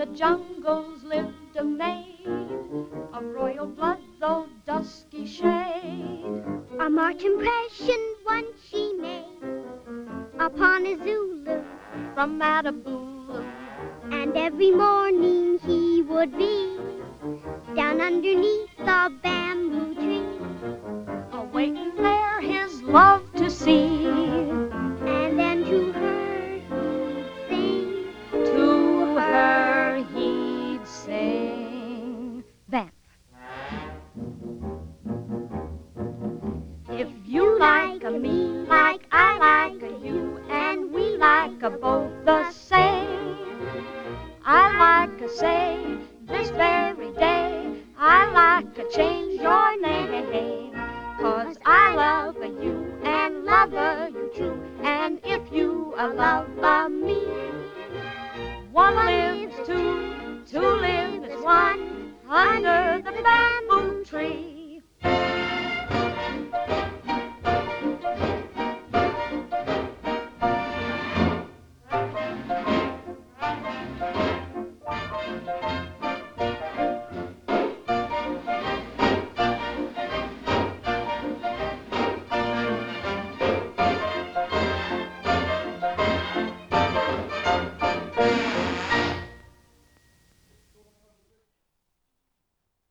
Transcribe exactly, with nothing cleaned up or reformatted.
the jungles lived a maid of royal blood, though dusky shade. A marked impression once she made upon a Zulu from Matabulu. And every morning he would be down underneath the bamboo tree, awaiting there his love to see. And then to her he'd sing, to her he'd sing. Vamp. If you like a me like I like a you, and we like a both the same, I like a say this very day, I like to change your name, 'cause I love a you and love a you true, and if you a love a me, one lives to